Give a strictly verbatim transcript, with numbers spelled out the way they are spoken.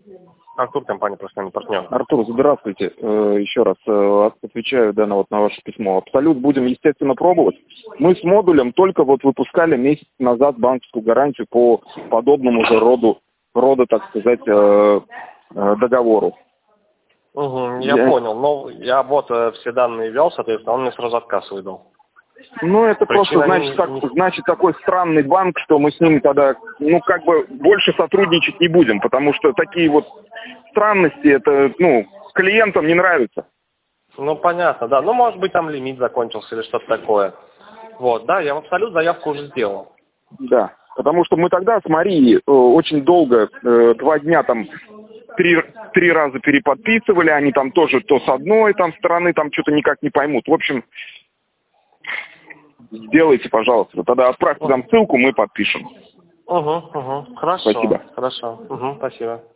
Артур, компания «Профессиональный партнер». Артур, здравствуйте. Э, Еще раз э, отвечаю да, на, вот, на ваше письмо. Абсолют будем, естественно, пробовать. Мы с модулем только вот выпускали месяц назад банковскую гарантию по подобному же роду, рода, так сказать, э, э, договору. Угу, я, я понял. Ну, я вот э, все данные ввел, соответственно, он мне сразу отказ выдал. Ну, это Причина просто значит, не, так, не... значит такой странный банк, что мы с ним тогда, ну, как бы больше сотрудничать не будем, потому что такие вот странности, это, ну, клиентам не нравится. Ну, понятно, да. Ну, может быть, там лимит закончился или что-то такое. Вот, да, я в Абсолют заявку уже сделал. Да, потому что мы тогда с Марией э, очень долго, э, два дня там, три, три раза переподписывали, они там тоже то с одной там стороны там что-то никак не поймут. В общем, сделайте, пожалуйста, тогда отправьте нам ссылку, мы подпишем. Угу, угу. Хорошо, Спасибо. хорошо. Угу, спасибо.